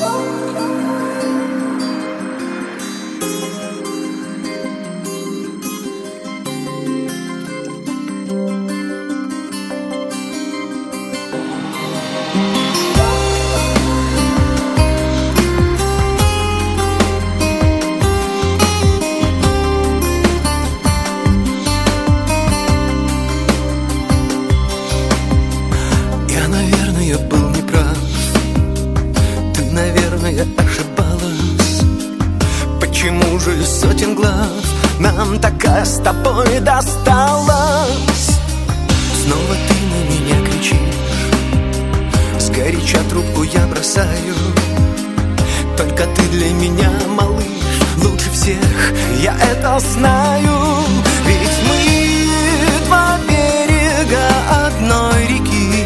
Почему же из сотен глаз нам такая с тобой досталась? Снова ты на меня кричишь, сгоряча трубку я бросаю. Только ты для меня, малыш, лучше всех, я это знаю. Ведь мы два берега одной реки,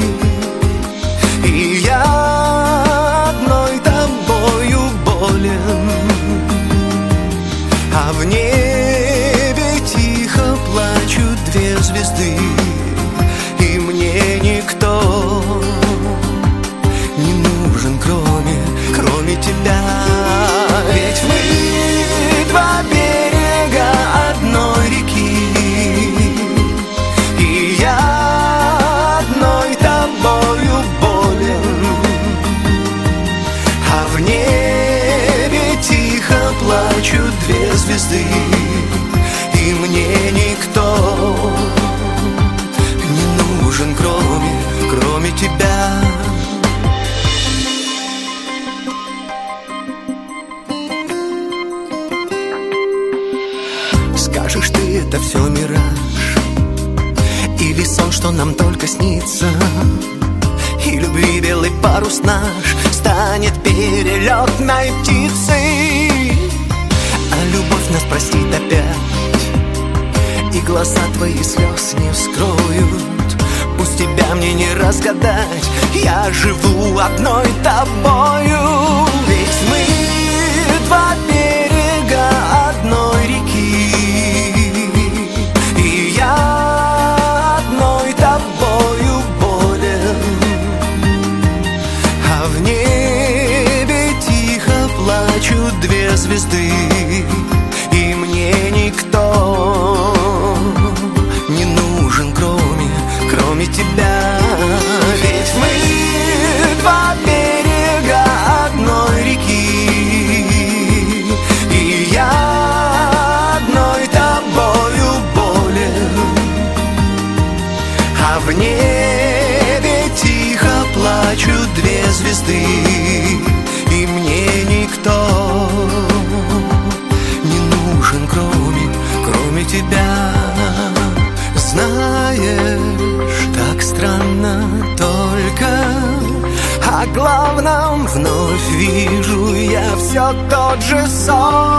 и я одной тобою болен. А в небе тихо плачут две звезды, и мне никто не нужен, кроме тебя. Ведь мы два берега одной реки, и я одной тобою болен. А в небе тихо плачут две звезды, и мне никто не нужен, кроме тебя. Скажешь ты, это все мираж, или сон, что нам только снится, и любви белый парус наш станет перелетной птицей. А любовь нас простит опять, и глаза твои слез не вскроют. Пусть тебя мне не разгадать, я живу одной тобою. Ведь мы два берега одной реки, и я одной тобою болен. А в небе тихо плачут две звезды, и мне никто не нужен, кроме тебя. Ведь мы два берега одной реки, и я одной тобою болен. А в небе тихо плачут две звезды, и мне никто не нужен, кроме тебя. Знаешь, так странно только о главном вновь вижу я все тот же сон,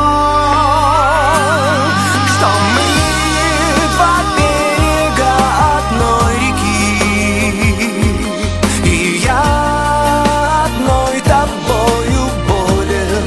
что мы два берега одной реки, и я одной тобою болен.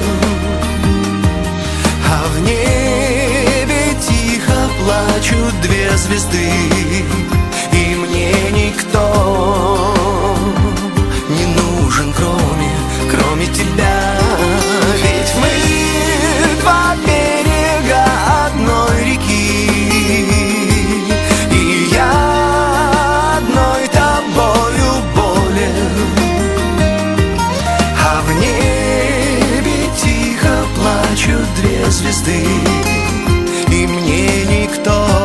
А в небе тихо плачут две звезды, и мне никто не нужен, кроме тебя. Ведь мы два берега одной реки, и я одной тобою болен. А в небе тихо плачут две звезды, и мне никто